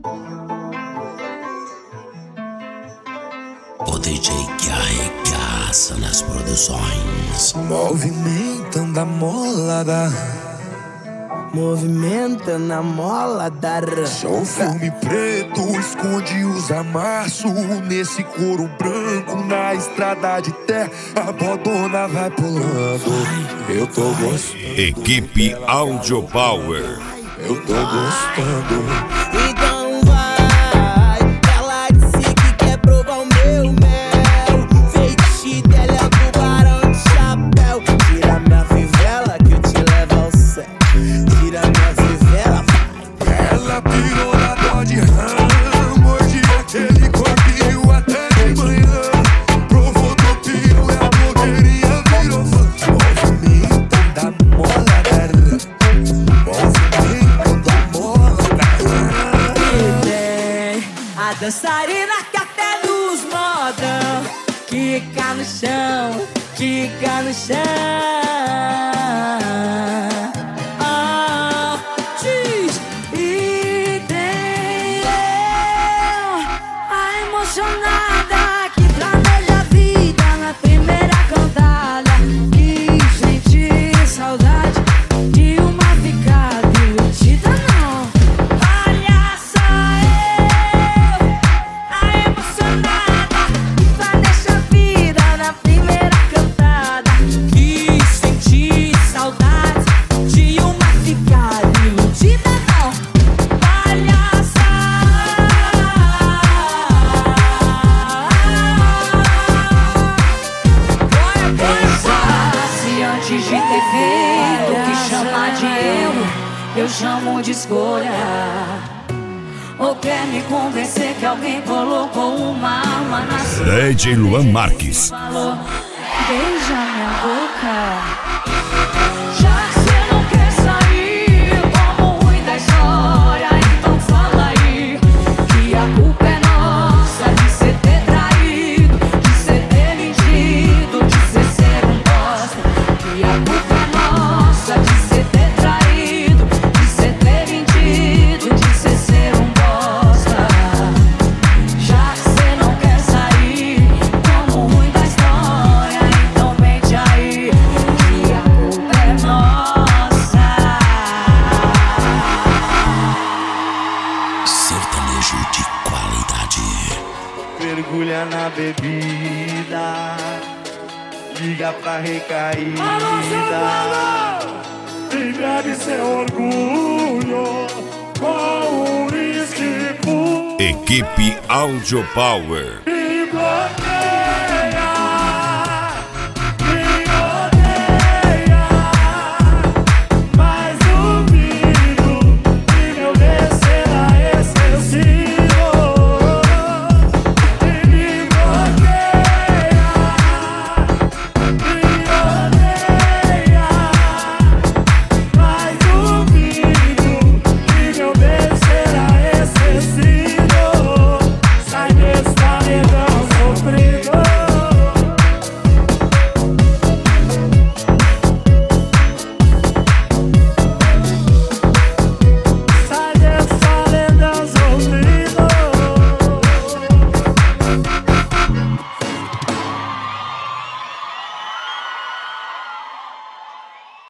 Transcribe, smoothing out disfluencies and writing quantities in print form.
O DJ que arregaça nas produções. Movimentando a molada, movimentando a molada. só um filme preto esconde os amassos. Nesse couro branco na estrada de terra, a bodona vai pulando. Eu tô gostando. Equipe Audio Power. Eu tô gostando. Então vai, ela disse que quer provar o meu mel. Feitiço dela é o tubarão de chapéu. Tira minha fivela que eu te levo ao céu. Tira minha fivela, vai. Ela pirou na Dodge Ram, mordi aquele corpinho até de manhã. Provou do pio e a blogueirinha virou fã. Movimentando a molada, movimentando a molada. E tem a dançarina que até nos modão. Quica no chão, quica no chão. Diz. E tem eu, a emocionada que planeja a vida na primeira cantada. Que sente saudade de uma ficada iludida, não. Olha só eu, a emocionada que planeja a vida na primeira cantada. Que senti saudade de uma ficada iludida, não. Olha só. Pensasse antes de ter feito o que chamar de erro, eu chamo de escolha. Ou quer me convencer que alguém colocou uma arma na sua DJ Luan Marques. falou, beija minha boca. Já que cê não quer sair como ruim da história, então fala aí que a culpa é nossa de cê ter traído, de cê ter mentido, de cê ser um bosta. Que a culpa é nossa de cê ter traído, de cê ter mentido, de cê ser um bosta. Já que cê não quer sair como ruim da história, então mente aí que a culpa é nossa. Sertanejo de qualidade. Mergulha na bebida, liga pra recaída. E bebe seu orgulho com uísque puro. Equipe Audio Power. E bloqueia